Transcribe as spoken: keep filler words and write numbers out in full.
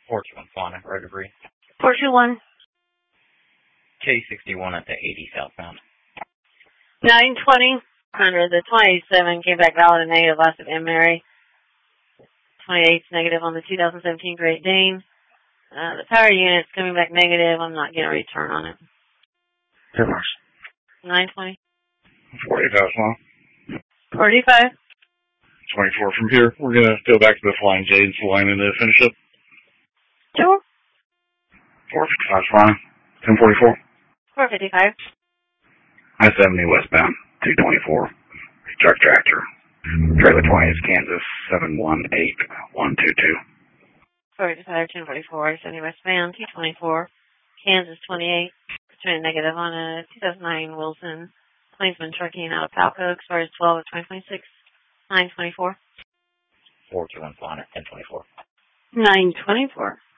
four two one Fauna, road debris. four two one. K sixty-one at the eighty southbound. nine twenty. Under the twenty-seven came back valid and negative last of M. Mary. twenty-eight's negative on the two thousand seventeen Great Dane. Uh, the power unit's coming back negative. I'm not getting a return on it. Difference. nine twenty. forty-five long. forty-five. twenty-four from here. We're going to go back to the Flying J and Flying in to finish up. Sure. four fifty-five flying. ten forty-four. four fifty-five. I seventy westbound. two twenty-four. Truck tractor. Trailer twenty is Kansas. seven one eight one two two. four fifty-five, ten forty-four. seventy westbound. two twenty-four. Kansas twenty-eight. Turning negative on a two thousand nine Wilson. Plainsman trucking out of Palco. Expires twelve of twenty twenty-six. nine twenty-four. four two one Fauna, ten twenty-four. nine twenty-four.